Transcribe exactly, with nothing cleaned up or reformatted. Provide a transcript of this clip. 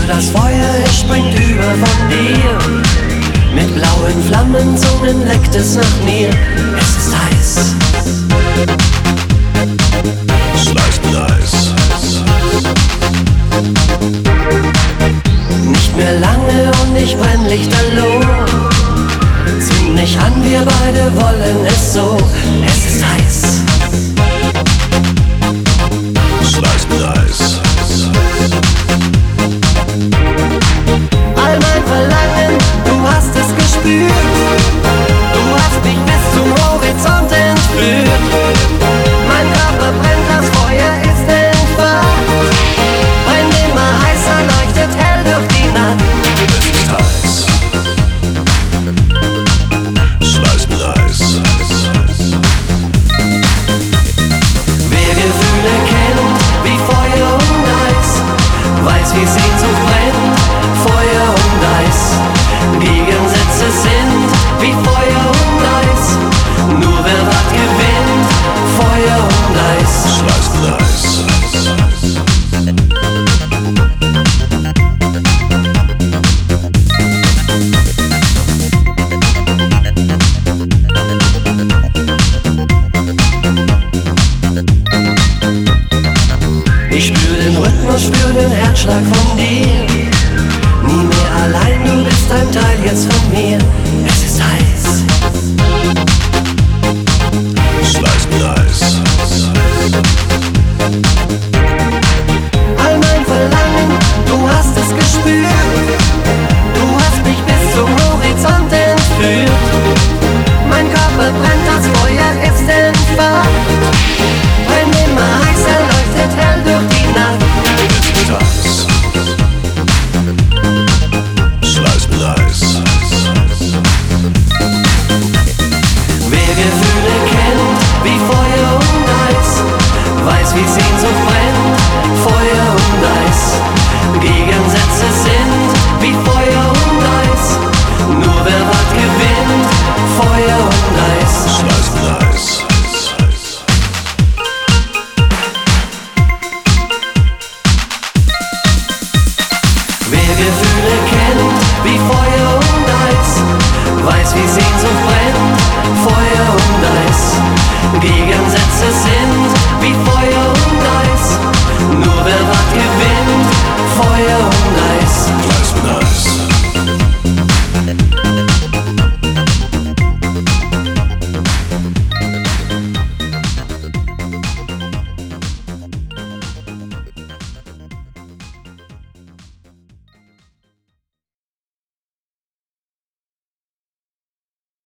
das Feuer, es springt über von dir. Mit blauen Flammenzungen leckt es nach mir. Es ist heiß. Slice mit Eis. Nicht mehr lange und ich brenn lichterloh. Zünd mich an, wir beide wollen es so. Es ist heiß. Slice mit Eis. All mein Verlangen, du hast es gespürt. Du hast mich bis zum Horizont entführt. Mein Körper brennt, das Feuer ist entfacht. Brennt immer heißer, leuchtet hell durch die Nacht. Es ist heiß. Slice mit Eis. Wer Gefühle kennt wie Feuer und Eis, weiß wie Sehnsucht brennt, Feuer und Eis. Gegensätze sind wie Feuer und Eis. Nur wer wart gewinnt, Feuer und Eis. Slice mit Eis. Ich spür den Rhythmus, spür den Herzschlag von dir. Nie mehr allein, du bist ein Teil jetzt von mir. Es ist heiß. Slice mit Eis. All mein Verlangen, du hast es gespürt. Du hast mich bis zum Horizont entführt. Mein Körper brennt, das Feuer ist entfacht. Brennt immer heißer, leuchtet hell durch die Nacht. Es ist heiß. Slice mit Eis. Wer Gefühle kennt wie Feuer und Eis, weiß wie Sehnsucht brennt, Feuer und Eis. Gegensätze sind wie Feuer und Eis. Nur wer wart gewinnt, Feuer und Eis. Slice mit Eis. Wer Gefühle kennt wie Feuer und Eis, weiß wie Sehnsucht brennt, Feuer und Eis. Gegensätze sind wie Feuer und Eis. Nur wer wart gewinnt, Feuer und Eis.